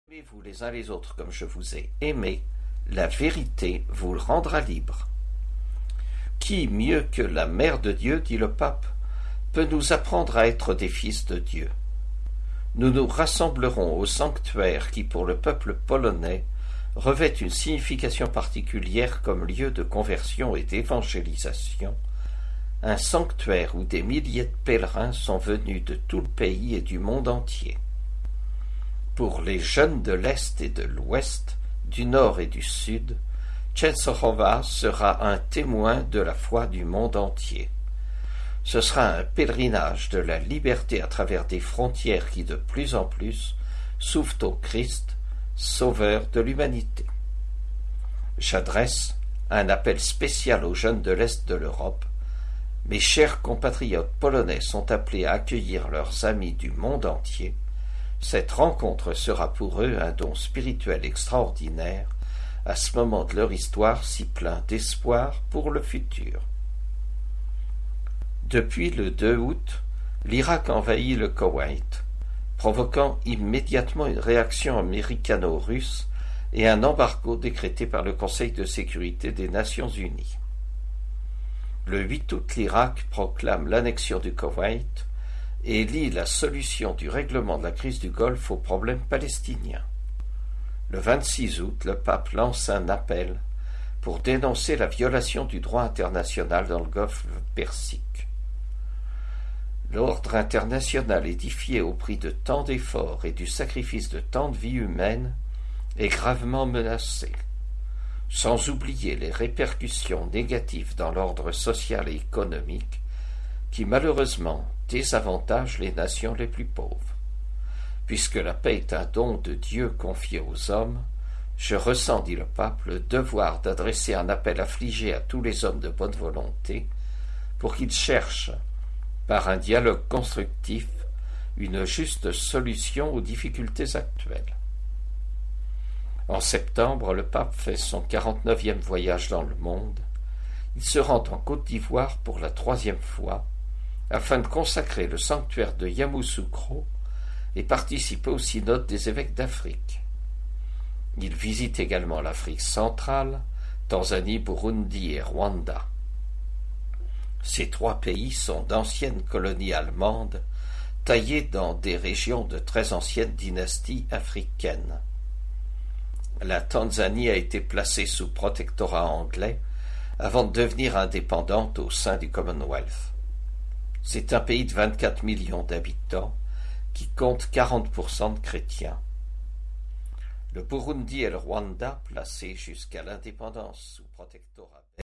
Aimez-vous les uns les autres comme je vous ai aimé, la vérité vous le rendra libre. Qui, mieux que la Mère de Dieu, dit le pape, peut nous apprendre à être des fils de Dieu? Nous nous rassemblerons au sanctuaire qui, pour le peuple polonais, revêt une signification particulière comme lieu de conversion et d'évangélisation, un sanctuaire où des milliers de pèlerins sont venus de tout le pays et du monde entier. Pour les jeunes de l'Est et de l'Ouest, du Nord et du Sud, Częstochowa sera un témoin de la foi du monde entier. Ce sera un pèlerinage de la liberté à travers des frontières qui de plus en plus s'ouvrent au Christ, sauveur de l'humanité. J'adresse un appel spécial aux jeunes de l'Est de l'Europe. Mes chers compatriotes polonais sont appelés à accueillir leurs amis du monde entier. Cette rencontre sera pour eux un don spirituel extraordinaire, à ce moment de leur histoire si plein d'espoir pour le futur. Depuis le 2 août, l'Irak envahit le Koweït, provoquant immédiatement une réaction américano-russe et un embargo décrété par le Conseil de sécurité des Nations unies. Le 8 août, l'Irak proclame l'annexion du Koweït et lie la solution du règlement de la crise du Golfe au problème palestinien. Le 26 août, le pape lance un appel pour dénoncer la violation du droit international dans le Golfe Persique. L'ordre international édifié au prix de tant d'efforts et du sacrifice de tant de vies humaines est gravement menacé, sans oublier les répercussions négatives dans l'ordre social et économique qui malheureusement désavantage les nations les plus pauvres. Puisque la paix est un don de Dieu confié aux hommes, je ressens, dit le pape, le devoir d'adresser un appel affligé à tous les hommes de bonne volonté pour qu'ils cherchent, par un dialogue constructif, une juste solution aux difficultés actuelles. En septembre, le pape fait son 49e voyage dans le monde. Il se rend en Côte d'Ivoire pour la 3e fois, afin de consacrer le sanctuaire de Yamoussoukro et participer au synode des évêques d'Afrique. Il visite également l'Afrique centrale, Tanzanie, Burundi et Rwanda. Ces 3 pays sont d'anciennes colonies allemandes, taillées dans des régions de très anciennes dynasties africaines. La Tanzanie a été placée sous protectorat anglais avant de devenir indépendante au sein du Commonwealth. C'est un pays de 24 millions d'habitants qui compte 40% de chrétiens. Le Burundi et le Rwanda, placés jusqu'à l'indépendance sous protectorat